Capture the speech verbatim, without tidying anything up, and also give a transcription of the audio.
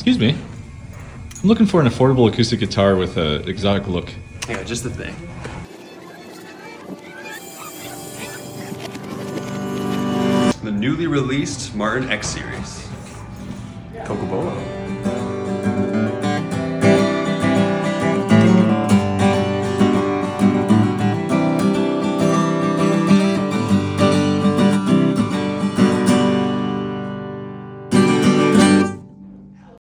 Excuse me. I'm looking for an affordable acoustic guitar with an exotic look. Yeah, just the thing. The newly released Martin X Series. Coca-Cola.